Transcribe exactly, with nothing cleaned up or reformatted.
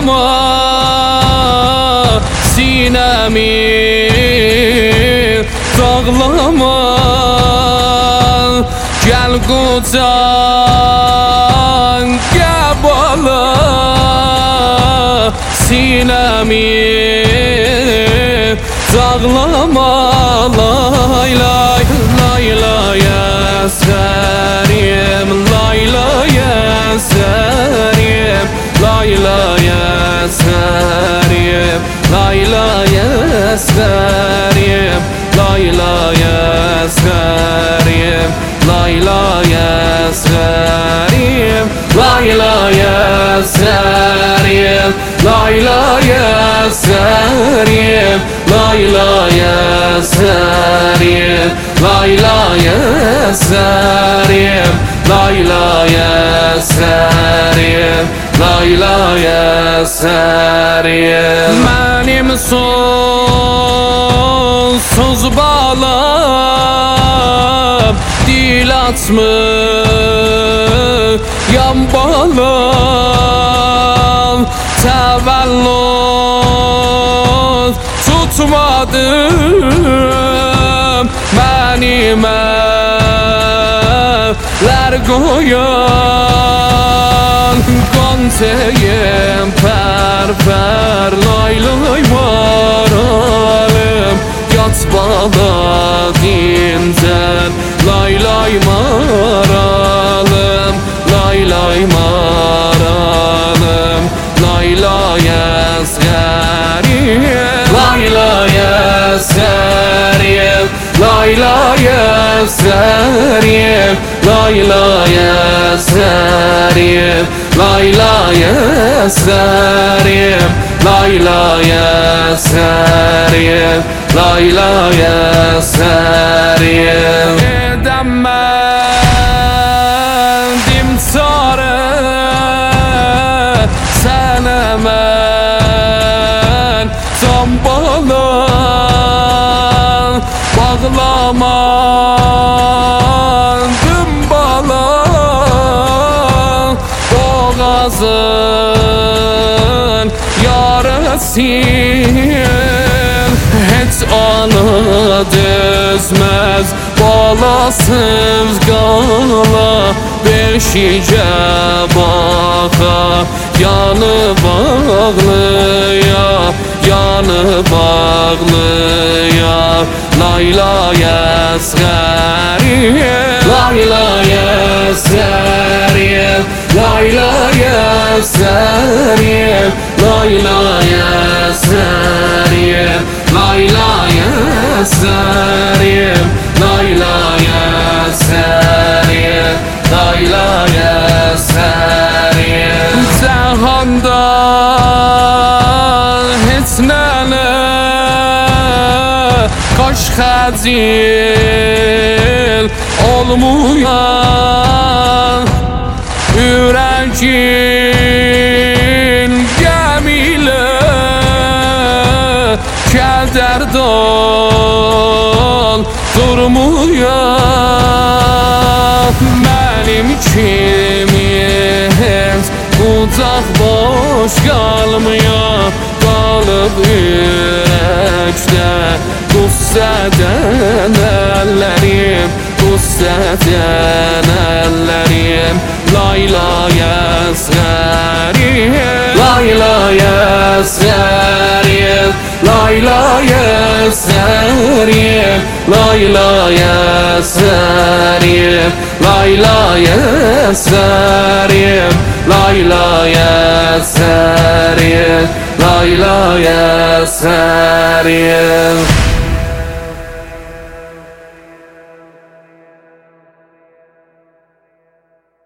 Dağlama sinemi, dağlama. Gel kucağına bala sinemi, dağlama. Lay lay lay lay eskerim, lay lay eskerim, lay lay eskerim, lay lay eskerim, lay lay eskerim, lay lay eskerim, lay lay eskerim, lay lay eskerim, lay lay eskerim, lay lay eskerim, lay lay eskerim, lay lay eskerim. Benim sonsuz balam, dil atmış yan balam. Təvəllüd tutmadım, benim evler koyan. Goncayım pər-pər, lay lay maralım. Yat bala dincən, lay lay maralım, lay lay maralım, lay lay eskerim, lay lay eskerim, lay lay eskerim, lay lay eskerim, lay lay eskerim, lay lay eskerim, lay lay eskerim. Edemedim çare sənə mən can balam, bağlamadım balam. Boğazın yarasın, heç anı düzməz, balasız qala. Beşicə baxa, yanı bağlıya, yanı bağlıya. Lay lay eskerim, lay lay eskerim, lay lay eskerim, lay lay eskerim, lay lay eskerim, lay lay eskerim, lay lay eskerim. Cahandan heç nənə kaş xəcil olmayan. Ürəyin gəmilə kədər dol durmayan. Mənim kimi heç qucaq boş qalmaya, qalıb ürəkdə qüssədən əllərim, qüssədən əllərim. Lay lay eskerim, lay lay eskerim, lay lay eskerim, lay lay eskerim, lay lay eskerim, lay lay eskerim, lay lay eskerim.